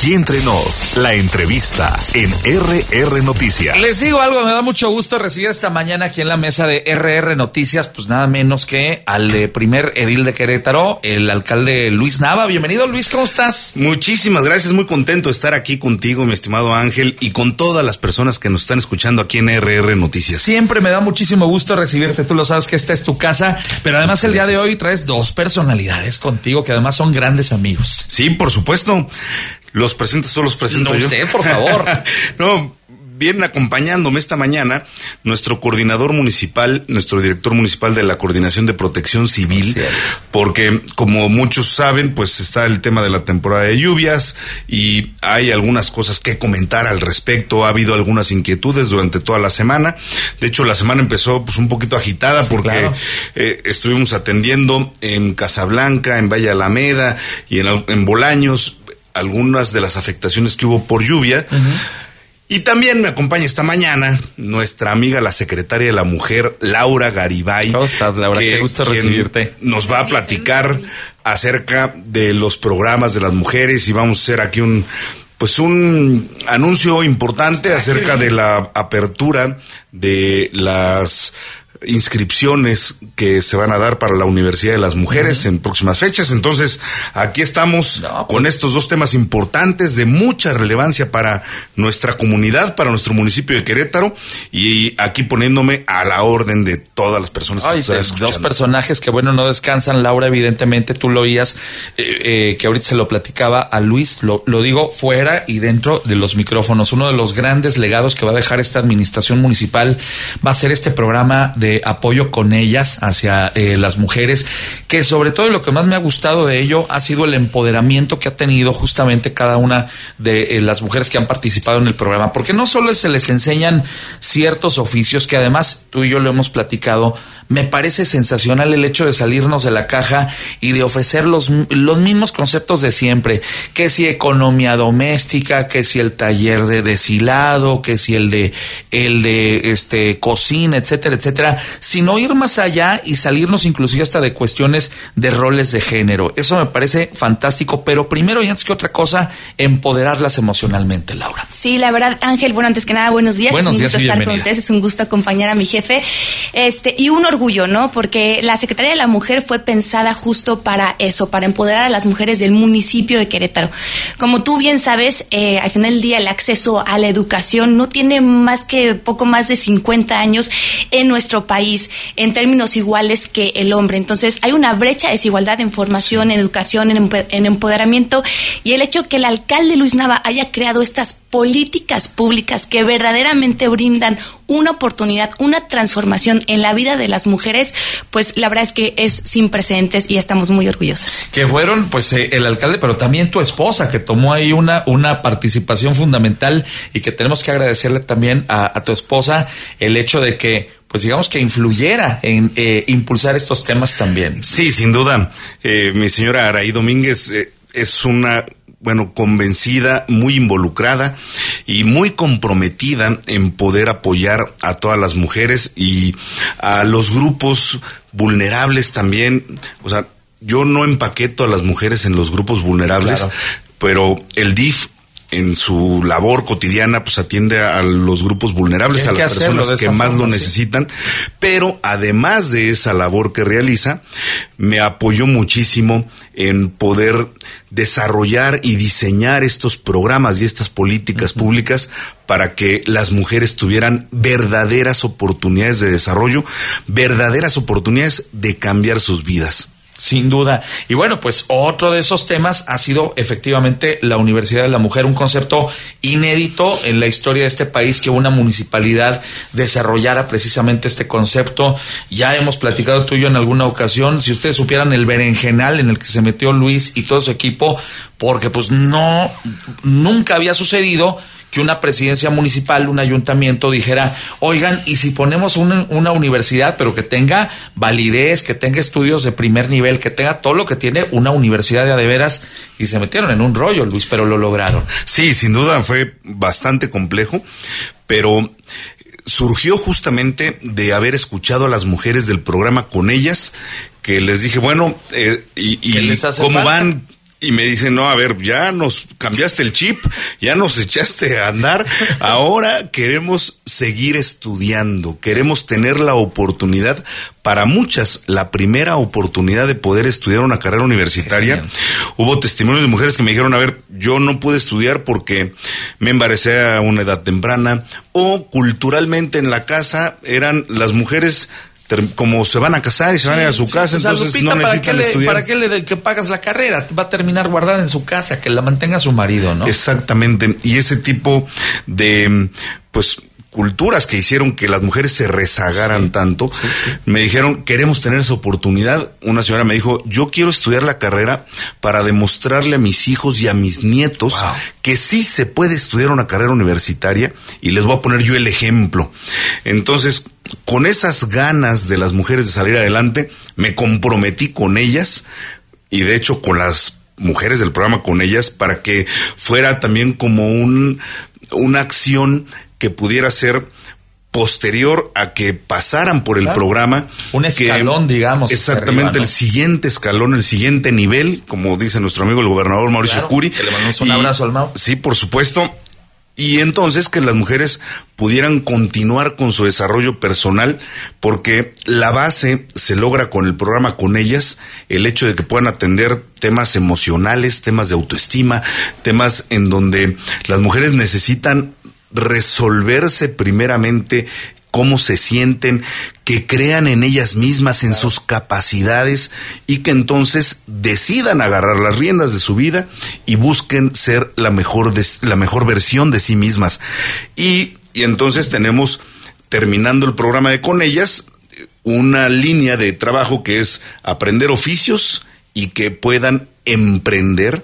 Aquí Entre Nos, la entrevista en RR Noticias. Les digo algo, me da mucho gusto recibir esta mañana aquí en la mesa de RR Noticias, pues nada menos que al primer edil de Querétaro, el alcalde Luis Nava. Bienvenido, Luis, ¿cómo estás? Muchísimas gracias, muy contento de estar aquí contigo, mi estimado Ángel, y con todas las personas que nos están escuchando aquí en RR Noticias. Siempre me da muchísimo gusto recibirte, tú lo sabes que esta es tu casa, pero además el día de hoy traes dos personalidades contigo que además son grandes amigos. Sí, por supuesto. ¿Los presentas o los presento yo? Usted, por favor. No, vienen acompañándome esta mañana nuestro coordinador municipal, nuestro director municipal de la Coordinación de Protección Civil, porque como muchos saben, pues está el tema de la temporada de lluvias y hay algunas cosas que comentar al respecto. Ha habido algunas inquietudes durante toda la semana. De hecho, la semana empezó pues un poquito agitada porque estuvimos atendiendo en Casablanca, en Valle Alameda y en Bolaños algunas de las afectaciones que hubo por lluvia. Y también me acompaña esta mañana nuestra amiga, la secretaria de la Mujer, Laura Garibay. ¿Cómo estás, Laura? Qué gusto recibirte. Nos va a platicar acerca de los programas de las mujeres y vamos a hacer aquí un anuncio importante acerca de la apertura de las inscripciones que se van a dar para la Universidad de las Mujeres en próximas fechas. Entonces, aquí estamos con estos dos temas importantes de mucha relevancia para nuestra comunidad, para nuestro municipio de Querétaro, y aquí poniéndome a la orden de todas las personas que están escuchando. Dos personajes que, bueno, no descansan. Laura, evidentemente, tú lo oías, que ahorita se lo platicaba a Luis, lo digo fuera y dentro de los micrófonos. Uno de los grandes legados que va a dejar esta administración municipal va a ser este programa de apoyo con ellas hacia las mujeres, que sobre todo lo que más me ha gustado de ello ha sido el empoderamiento que ha tenido justamente cada una de las mujeres que han participado en el programa, porque no solo se les enseñan ciertos oficios, que además tú y yo lo hemos platicado. Me parece sensacional el hecho de salirnos de la caja y de ofrecer los mismos conceptos de siempre, que si economía doméstica, que si el taller de deshilado, que si el de cocina, etcétera, etcétera, sino ir más allá y salirnos inclusive hasta de cuestiones de roles de género. Eso me parece fantástico, pero primero y antes que otra cosa, empoderarlas emocionalmente, Laura. Sí, la verdad, Ángel, bueno, antes que nada, buenos días. Buenos días, es un gusto estar con ustedes, es un gusto acompañar a mi jefe, y un orgullo, ¿no? Porque la Secretaría de la Mujer fue pensada justo para eso, para empoderar a las mujeres del municipio de Querétaro. Como tú bien sabes, al final del día el acceso a la educación no tiene más que poco más de 50 años en nuestro país, en términos iguales que el hombre. Entonces, hay una brecha de desigualdad en formación, en educación, en empoderamiento, y el hecho que el alcalde Luis Nava haya creado estas políticas públicas que verdaderamente brindan una oportunidad, una transformación en la vida de las mujeres, pues la verdad es que es sin precedentes y estamos muy orgullosas. Que fueron pues el alcalde, pero también tu esposa, que tomó ahí una participación fundamental, y que tenemos que agradecerle también a tu esposa el hecho de que pues digamos que influyera en impulsar estos temas también. Sí, sin duda. Mi señora Araí Domínguez es una convencida, muy involucrada y muy comprometida en poder apoyar a todas las mujeres y a los grupos vulnerables también. O sea, yo no empaqueto a las mujeres en los grupos vulnerables, claro, pero el DIF en su labor cotidiana pues atiende a los grupos vulnerables, a las personas que más lo necesitan, pero además de esa labor que realiza, me apoyó muchísimo en poder desarrollar y diseñar estos programas y estas políticas públicas para que las mujeres tuvieran verdaderas oportunidades de desarrollo, verdaderas oportunidades de cambiar sus vidas. Sin duda. Y bueno, pues otro de esos temas ha sido efectivamente la Universidad de la Mujer, un concepto inédito en la historia de este país, que una municipalidad desarrollara precisamente este concepto. Ya hemos platicado tú y yo en alguna ocasión, si ustedes supieran el berenjenal en el que se metió Luis y todo su equipo, porque pues nunca había sucedido que una presidencia municipal, un ayuntamiento dijera, oigan, y si ponemos una universidad, pero que tenga validez, que tenga estudios de primer nivel, que tenga todo lo que tiene una universidad de a de veras, y se metieron en un rollo, Luis, pero lo lograron. Sí, sin duda fue bastante complejo, pero surgió justamente de haber escuchado a las mujeres del programa Con Ellas, que les dije, bueno, y cómo van Y me dicen, no, a ver, ya nos cambiaste el chip, ya nos echaste a andar, ahora queremos seguir estudiando, queremos tener la oportunidad, para muchas, la primera oportunidad de poder estudiar una carrera universitaria. Hubo testimonios de mujeres que me dijeron, a ver, yo no pude estudiar porque me embaracé a una edad temprana, o culturalmente en la casa eran las mujeres como se van a casar y se van a ir a su casa, entonces Lupita, no necesitan estudiar. ¿Para qué que pagas la carrera? Va a terminar guardada en su casa, que la mantenga su marido, ¿no? Exactamente, y ese tipo de, pues, culturas que hicieron que las mujeres se rezagaran tanto, me dijeron, queremos tener esa oportunidad. Una señora me dijo, yo quiero estudiar la carrera para demostrarle a mis hijos y a mis nietos que sí se puede estudiar una carrera universitaria, y les voy a poner yo el ejemplo. Entonces, con esas ganas de las mujeres de salir adelante, me comprometí con ellas, y de hecho con las mujeres del programa, con ellas, para que fuera también como una acción que pudiera ser posterior a que pasaran por el programa. Un escalón, digamos. Exactamente, arriba, ¿no? El siguiente escalón, el siguiente nivel, como dice nuestro amigo el gobernador Mauricio Curi. Que le mandamos un abrazo al Mau. Sí, por supuesto. Y entonces que las mujeres pudieran continuar con su desarrollo personal, porque la base se logra con el programa Con Ellas, el hecho de que puedan atender temas emocionales, temas de autoestima, temas en donde las mujeres necesitan resolverse primeramente cómo se sienten, que crean en ellas mismas, en sus capacidades, y que entonces decidan agarrar las riendas de su vida y busquen ser la mejor versión de sí mismas. Y entonces tenemos, terminando el programa de Con Ellas, una línea de trabajo que es aprender oficios y que puedan emprender.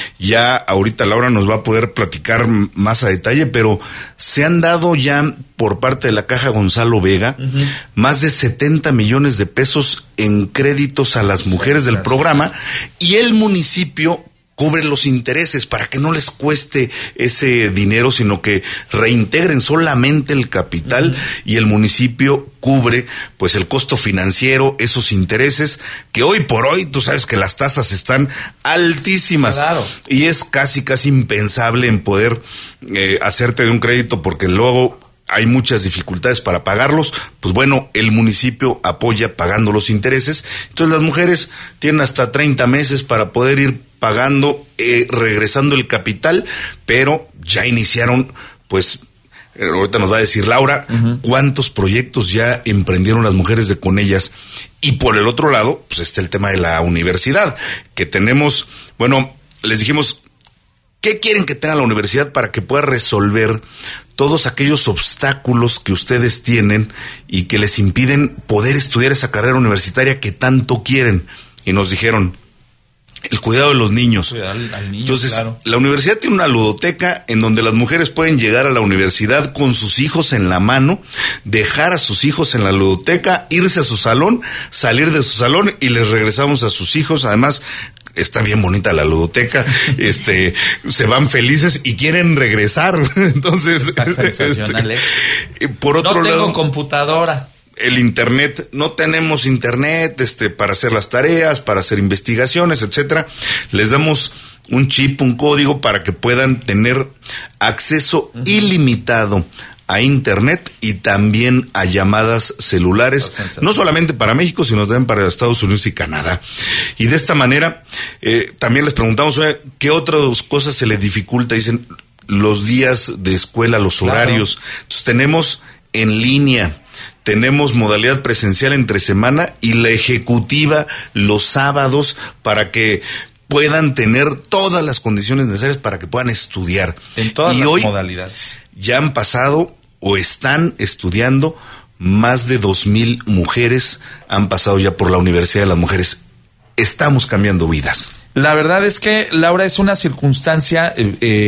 Ya ahorita Laura nos va a poder platicar más a detalle, pero se han dado ya por parte de la Caja Gonzalo Vega más de 70 millones de pesos en créditos a las mujeres del programa, y el municipio cubre los intereses para que no les cueste ese dinero, sino que reintegren solamente el capital, y el municipio cubre pues el costo financiero, esos intereses que hoy por hoy, tú sabes que las tasas están altísimas. Claro. Y es casi impensable en poder hacerte de un crédito, porque luego hay muchas dificultades para pagarlos. Pues bueno, el municipio apoya pagando los intereses. Entonces las mujeres tienen hasta 30 meses para poder ir pagando, regresando el capital, pero ya iniciaron, pues, ahorita nos va a decir Laura, cuántos proyectos ya emprendieron las mujeres de Con Ellas. Y por el otro lado, pues está el tema de la universidad, que tenemos, bueno, les dijimos, ¿qué quieren que tenga la universidad para que pueda resolver todos aquellos obstáculos que ustedes tienen y que les impiden poder estudiar esa carrera universitaria que tanto quieren? Y nos dijeron, el cuidado de los niños. Al niño. Entonces, claro, la universidad tiene una ludoteca en donde las mujeres pueden llegar a la universidad con sus hijos en la mano, dejar a sus hijos en la ludoteca, irse a su salón, salir de su salón y les regresamos a sus hijos. Además, está bien bonita la ludoteca, se van felices y quieren regresar. Entonces, está sensacional, por otro lado, no tengo computadora. El internet, no tenemos internet para hacer las tareas, para hacer investigaciones, etcétera. Les damos un chip, un código para que puedan tener acceso ilimitado a internet y también a llamadas celulares, no solamente para México, sino también para Estados Unidos y Canadá. Y de esta manera, también les preguntamos, ¿qué otras cosas se les dificulta? Dicen, los días de escuela, los horarios. Claro. Entonces tenemos en línea, tenemos modalidad presencial entre semana y la ejecutiva los sábados, para que puedan tener todas las condiciones necesarias para que puedan estudiar. En todas y las hoy modalidades. Ya han pasado o están estudiando más de 2,000 mujeres, han pasado ya por la Universidad de las Mujeres. Estamos cambiando vidas. La verdad es que, Laura, es una circunstancia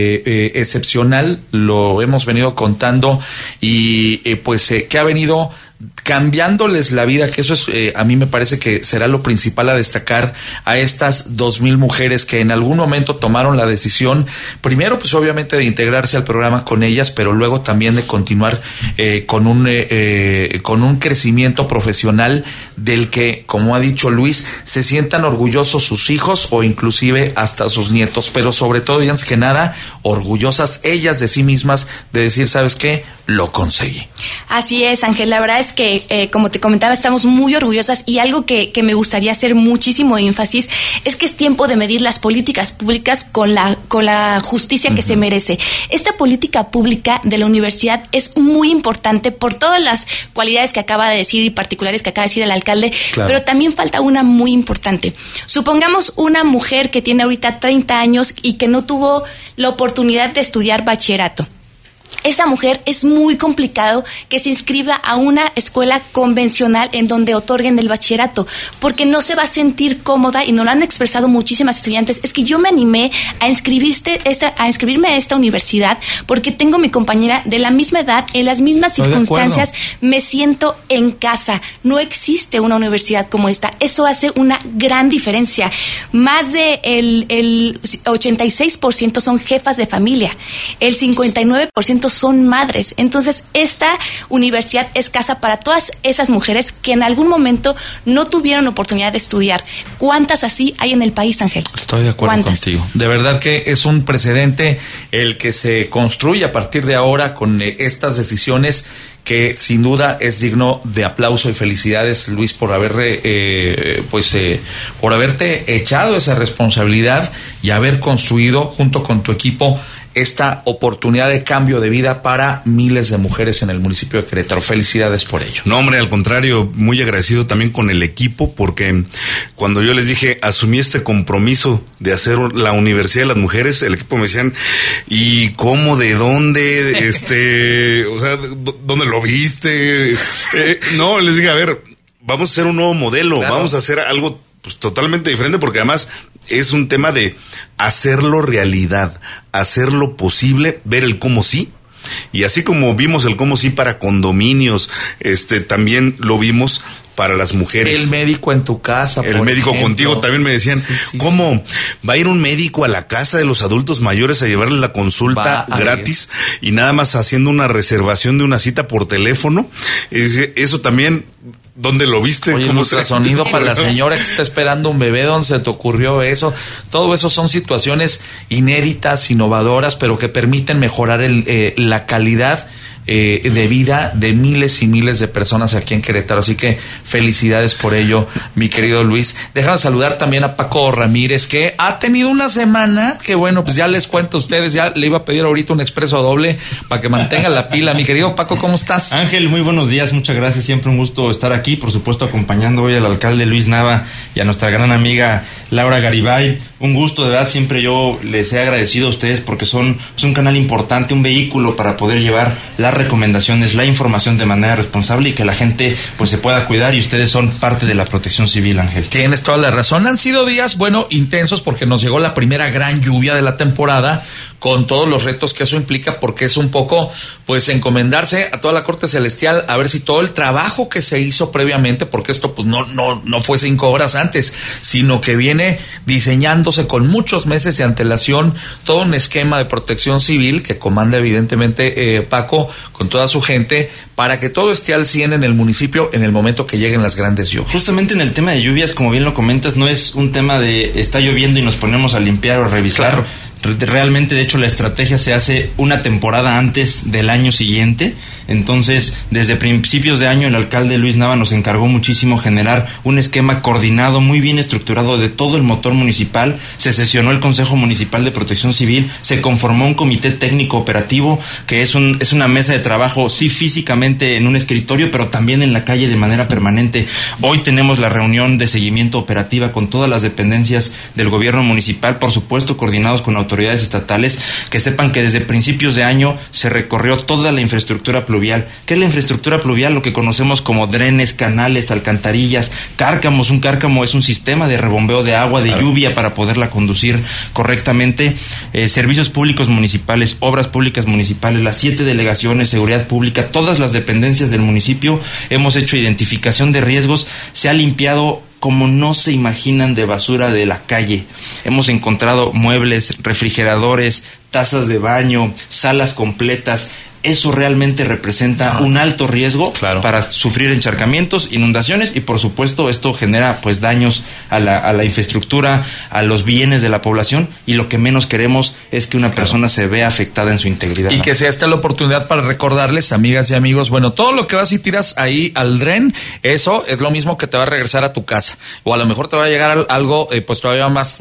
excepcional, lo hemos venido contando, y que ha venido cambiándoles la vida, que eso es, a mí me parece que será lo principal a destacar a estas 2,000 mujeres que en algún momento tomaron la decisión, primero pues obviamente de integrarse al programa con ellas, pero luego también de continuar con un crecimiento profesional del que, como ha dicho Luis, se sientan orgullosos sus hijos o inclusive hasta sus nietos, pero sobre todo y antes que nada, orgullosas ellas de sí mismas de decir, ¿sabes qué? Lo conseguí. Así es, Ángel. La verdad es que, como te comentaba, estamos muy orgullosas y algo que me gustaría hacer muchísimo énfasis es que es tiempo de medir las políticas públicas con la justicia que se merece. Esta política pública de la universidad es muy importante por todas las cualidades que acaba de decir y particulares que acaba de decir el alcalde, claro. Pero también falta una muy importante. Supongamos una mujer que tiene ahorita 30 años y que no tuvo la oportunidad de estudiar bachillerato. Esa mujer es muy complicado que se inscriba a una escuela convencional en donde otorguen el bachillerato, porque no se va a sentir cómoda, y nos lo han expresado muchísimas estudiantes. Es que yo me animé a inscribirme a esta universidad porque tengo mi compañera de la misma edad, en las mismas circunstancias, me siento en casa. No existe una universidad como esta. Eso hace una gran diferencia. Más de el 86% son jefas de familia, el 59% son madres. Entonces, esta universidad es casa para todas esas mujeres que en algún momento no tuvieron oportunidad de estudiar. ¿Cuántas así hay en el país, Ángel? Estoy de acuerdo contigo. De verdad que es un precedente el que se construye a partir de ahora con estas decisiones, que sin duda es digno de aplauso y felicidades, Luis, por haberte echado esa responsabilidad y haber construido junto con tu equipo esta oportunidad de cambio de vida para miles de mujeres en el municipio de Querétaro. Felicidades por ello. No, hombre, al contrario, muy agradecido también con el equipo, porque cuando yo les dije, asumí este compromiso de hacer la Universidad de las Mujeres, el equipo me decían, ¿y cómo? ¿De dónde? O sea, ¿dónde lo viste? No, les dije, a ver, vamos a hacer un nuevo modelo, claro. Vamos a hacer algo pues totalmente diferente, porque además es un tema de hacerlo realidad, hacerlo posible, ver el cómo sí. Y así como vimos el cómo sí para condominios, también lo vimos para las mujeres. El médico en tu casa, el médico ejemplo. Contigo también me decían, sí, ¿cómo va a ir un médico a la casa de los adultos mayores a llevarles la consulta gratis y nada más haciendo una reservación de una cita por teléfono? Eso también, ¿dónde lo viste? Oye, el ultrasonido para la señora que está esperando un bebé, ¿dónde se te ocurrió eso? Todo eso son situaciones inéditas, innovadoras, pero que permiten mejorar la calidad de vida de miles y miles de personas aquí en Querétaro. Así que felicidades por ello, mi querido Luis. Déjame saludar también a Paco Ramírez, que ha tenido una semana que, bueno, pues ya les cuento a ustedes, ya le iba a pedir ahorita un expreso doble para que mantenga la pila. Mi querido Paco, ¿cómo estás? Ángel, muy buenos días, muchas gracias, siempre un gusto estar aquí, por supuesto acompañando hoy al alcalde Luis Nava y a nuestra gran amiga Laura Garibay. Un gusto, de verdad, siempre yo les he agradecido a ustedes porque es un canal importante, un vehículo para poder llevar las recomendaciones, la información de manera responsable y que la gente pues se pueda cuidar, y ustedes son parte de la protección civil, Ángel. Tienes toda la razón. Han sido días, intensos, porque nos llegó la primera gran lluvia de la temporada, con todos los retos que eso implica, porque es un poco, pues, encomendarse a toda la corte celestial, a ver si todo el trabajo que se hizo previamente, porque esto pues no fue 5 horas antes, sino que viene diseñándose con muchos meses de antelación todo un esquema de protección civil que comanda evidentemente Paco con toda su gente, para que todo esté al 100 en el municipio en el momento que lleguen las grandes lluvias. Justamente en el tema de lluvias, como bien lo comentas, no es un tema de está lloviendo y nos ponemos a limpiar o a revisar. Claro. Realmente, de hecho, la estrategia se hace una temporada antes del año siguiente. Entonces, desde principios de año, el alcalde Luis Nava nos encargó muchísimo generar un esquema coordinado, muy bien estructurado de todo el motor municipal. Se sesionó el Consejo Municipal de Protección Civil, se conformó un comité técnico operativo, que es una mesa de trabajo, sí, físicamente en un escritorio, pero también en la calle de manera permanente. Hoy tenemos la reunión de seguimiento operativa con todas las dependencias del gobierno municipal, por supuesto, coordinados con autoridades autoridades estatales, que sepan que desde principios de año se recorrió toda la infraestructura pluvial. ¿Qué es la infraestructura pluvial? Lo que conocemos como drenes, canales, alcantarillas, cárcamos. Un cárcamo es un sistema de rebombeo de agua, de lluvia, para poderla conducir correctamente. Servicios públicos municipales, obras públicas municipales, las 7 delegaciones, seguridad pública, todas las dependencias del municipio. Hemos hecho identificación de riesgos, se ha limpiado como no se imaginan de basura de la calle. Hemos encontrado muebles, refrigeradores, tazas de baño, salas completas. Eso realmente representa un alto riesgo para sufrir encharcamientos, inundaciones, y por supuesto esto genera pues daños a la infraestructura, a los bienes de la población, y lo que menos queremos es que una persona se vea afectada en su integridad. Y que sea esta la oportunidad para recordarles, amigas y amigos, bueno, todo lo que vas y tiras ahí al dren, eso es lo mismo que te va a regresar a tu casa, o a lo mejor te va a llegar algo pues todavía más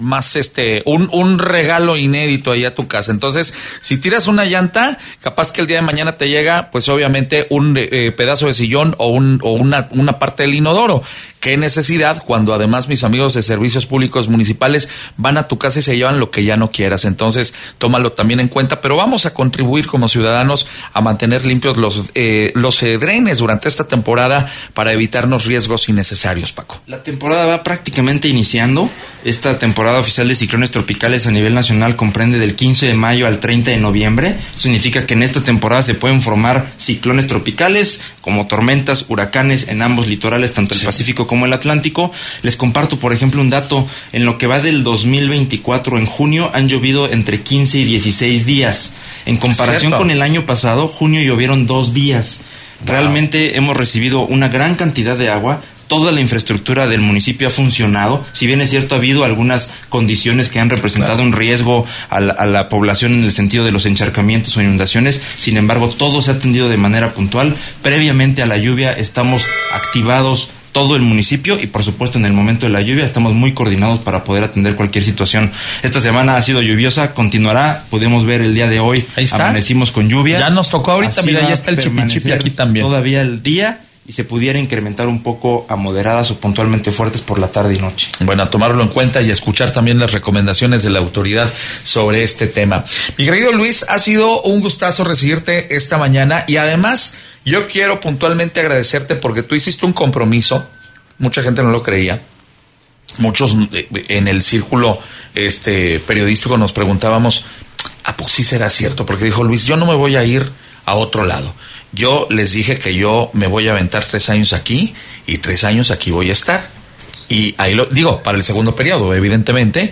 un regalo inédito ahí a tu casa. Entonces, si tiras una llanta, capaz que el día de mañana te llega, pues obviamente un pedazo de sillón o una parte del inodoro. ¿Qué necesidad cuando además mis amigos de servicios públicos municipales van a tu casa y se llevan lo que ya no quieras? Entonces, tómalo también en cuenta, pero vamos a contribuir como ciudadanos a mantener limpios los drenes durante esta temporada para evitarnos riesgos innecesarios, Paco. La temporada va prácticamente iniciando. Esta temporada oficial de ciclones tropicales a nivel nacional comprende del 15 de mayo al 30 de noviembre. Eso significa que en esta temporada se pueden formar ciclones tropicales como tormentas, huracanes en ambos litorales, tanto el Pacífico como el Atlántico. Les comparto, por ejemplo, un dato. En lo que va del 2024, en junio, han llovido entre 15 y 16 días. En comparación con el año pasado, junio llovieron 2 días. Realmente hemos recibido una gran cantidad de agua. Toda la infraestructura del municipio ha funcionado. Si bien es cierto, ha habido algunas condiciones que han representado un riesgo a la población en el sentido de los encharcamientos o inundaciones. Sin embargo, todo se ha atendido de manera puntual. Previamente a la lluvia estamos activados todo el municipio, y por supuesto en el momento de la lluvia estamos muy coordinados para poder atender cualquier situación. Esta semana ha sido lluviosa, continuará. Podemos ver el día de hoy, amanecimos con lluvia. Ya nos tocó ahorita, así mira, ya está el chipichipi aquí también. Todavía el día, y se pudiera incrementar un poco a moderadas o puntualmente fuertes por la tarde y noche. Bueno, a tomarlo en cuenta y a escuchar también las recomendaciones de la autoridad sobre este tema. Mi querido Luis, ha sido un gustazo recibirte esta mañana, y además yo quiero puntualmente agradecerte porque tú hiciste un compromiso. Mucha gente no lo creía. Muchos en el círculo periodístico nos preguntábamos, ¿a poco sí será cierto? Porque dijo Luis, yo no me voy a ir a otro lado. Yo les dije que yo me voy a aventar 3 años aquí y 3 años aquí voy a estar. Y ahí lo digo, para el segundo periodo, evidentemente.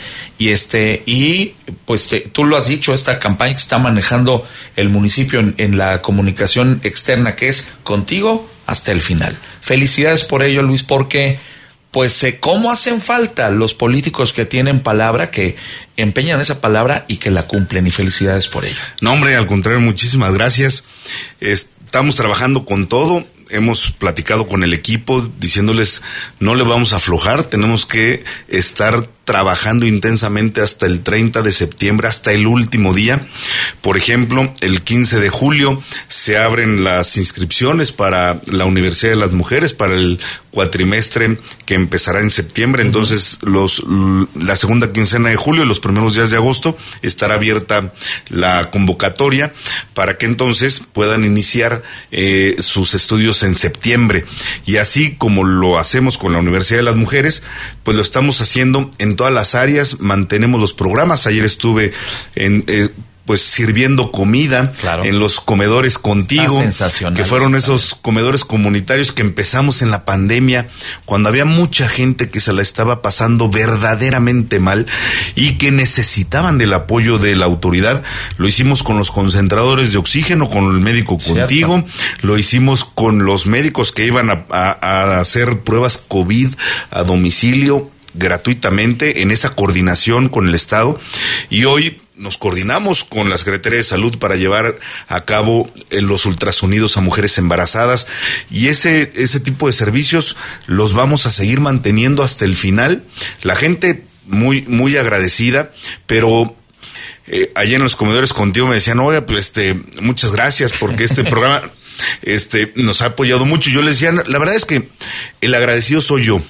Y pues tú lo has dicho, esta campaña que está manejando el municipio en la comunicación externa, que es contigo hasta el final. Felicidades por ello, Luis, porque pues cómo hacen falta los políticos que tienen palabra, que empeñan esa palabra y que la cumplen, y felicidades por ello. No, hombre, al contrario, muchísimas gracias. Estamos trabajando con todo. Hemos platicado con el equipo diciéndoles no le vamos a aflojar, tenemos que estar trabajando intensamente hasta el 30 de septiembre, hasta el último día. Por ejemplo, el 15 de julio se abren las inscripciones para la Universidad de las Mujeres, para el cuatrimestre que empezará en septiembre. Entonces, la segunda quincena de julio y los primeros días de agosto estará abierta la convocatoria para que entonces puedan iniciar sus estudios en septiembre. Y así como lo hacemos con la Universidad de las Mujeres, pues lo estamos haciendo en todas las áreas, mantenemos los programas. Ayer estuve pues sirviendo comida en los comedores contigo, que fueron esos comedores comunitarios que empezamos en la pandemia, cuando había mucha gente que se la estaba pasando verdaderamente mal y que necesitaban del apoyo de la autoridad. Lo hicimos con los concentradores de oxígeno, con el médico contigo, lo hicimos con los médicos que iban a hacer pruebas COVID a domicilio gratuitamente, en esa coordinación con el Estado. Y hoy nos coordinamos con la Secretaría de Salud para llevar a cabo los ultrasonidos a mujeres embarazadas, y ese tipo de servicios los vamos a seguir manteniendo hasta el final. La gente muy, muy agradecida, pero allá en los comedores contigo me decían, oiga, pues muchas gracias porque este programa nos ha apoyado mucho. Yo les decía, la verdad es que el agradecido soy yo.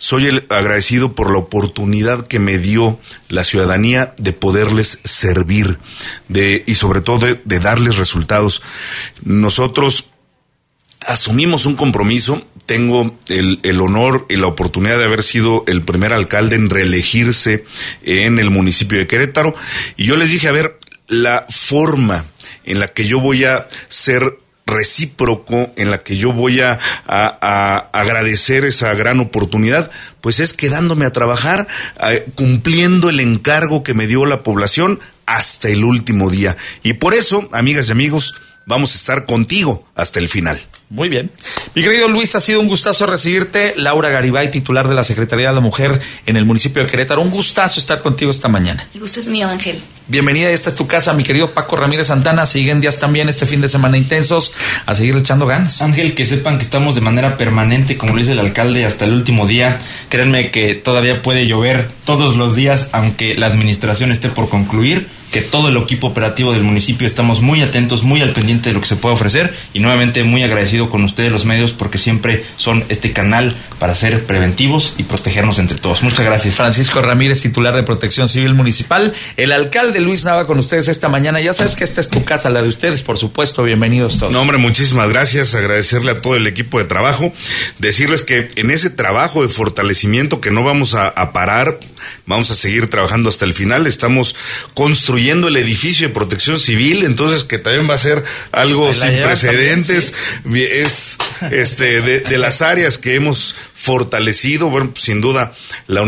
soy agradecido por la oportunidad que me dio la ciudadanía de poderles servir, y sobre todo de darles resultados. Nosotros asumimos un compromiso. Tengo el honor y la oportunidad de haber sido el primer alcalde en reelegirse en el municipio de Querétaro. Y yo les dije, a ver, la forma en la que yo voy a ser recíproco, en la que yo voy a agradecer esa gran oportunidad, pues es quedándome a trabajar, cumpliendo el encargo que me dio la población hasta el último día. Y por eso, amigas y amigos, vamos a estar contigo hasta el final. Muy bien. Mi querido Luis, ha sido un gustazo recibirte. Laura Garibay, titular de la Secretaría de la Mujer en el municipio de Querétaro. Un gustazo estar contigo esta mañana. El gusto es mío, Ángel. Bienvenida, esta es tu casa, mi querido Paco Ramírez Santana. Siguen días también este fin de semana intensos. A seguir echando ganas. Ángel, que sepan que estamos de manera permanente, como lo dice el alcalde, hasta el último día. Créanme que todavía puede llover todos los días, aunque la administración esté por concluir, que todo el equipo operativo del municipio estamos muy atentos, muy al pendiente de lo que se puede ofrecer, y nuevamente muy agradecido con ustedes los medios, porque siempre son este canal para ser preventivos y protegernos entre todos. Muchas gracias. Francisco Ramírez, titular de Protección Civil Municipal. El alcalde Luis Nava con ustedes esta mañana. Ya sabes que esta es tu casa, la de ustedes, por supuesto. Bienvenidos todos. No, hombre, muchísimas gracias. Agradecerle a todo el equipo de trabajo. Decirles que en ese trabajo de fortalecimiento que no vamos a parar, vamos a seguir trabajando hasta el final. Estamos construyendo el edificio de Protección Civil, entonces que también va a ser algo sin precedentes. También, sí. Es de las áreas que hemos fortalecido. Bueno, pues, sin duda la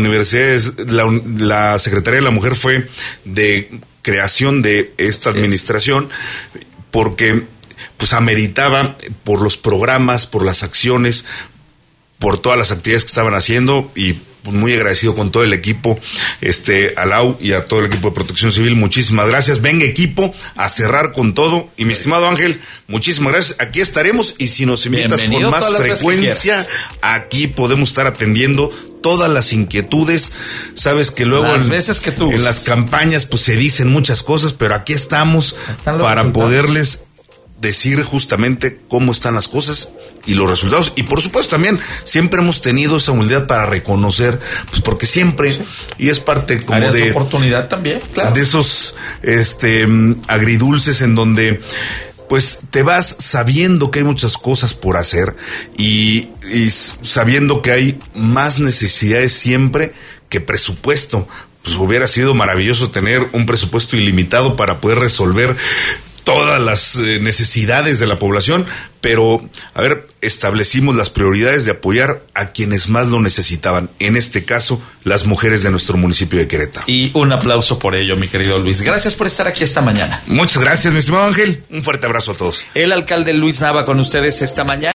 la Secretaría de la Mujer fue de creación de esta administración, porque pues ameritaba por los programas, por las acciones, por todas las actividades que estaban haciendo, y muy agradecido con todo el equipo, a Lau y a todo el equipo de Protección Civil. Muchísimas gracias. Venga, equipo, a cerrar con todo. Y mi estimado Ángel, muchísimas gracias. Aquí estaremos, y si nos invitas con más frecuencia, aquí podemos estar atendiendo todas las inquietudes. Sabes que luego las veces que tú en las campañas pues se dicen muchas cosas, pero aquí estamos para poderles decir justamente cómo están las cosas y los resultados. Y por supuesto también siempre hemos tenido esa humildad para reconocer, pues porque siempre, y es parte como áreas de oportunidad también, claro, de esos agridulces en donde pues te vas sabiendo que hay muchas cosas por hacer, y sabiendo que hay más necesidades siempre que presupuesto. Pues hubiera sido maravilloso tener un presupuesto ilimitado para poder resolver todas las necesidades de la población, pero, a ver, establecimos las prioridades de apoyar a quienes más lo necesitaban, en este caso, las mujeres de nuestro municipio de Querétaro. Y un aplauso por ello, mi querido Luis. Gracias por estar aquí esta mañana. Muchas gracias, mi estimado Ángel. Un fuerte abrazo a todos. El alcalde Luis Nava con ustedes esta mañana.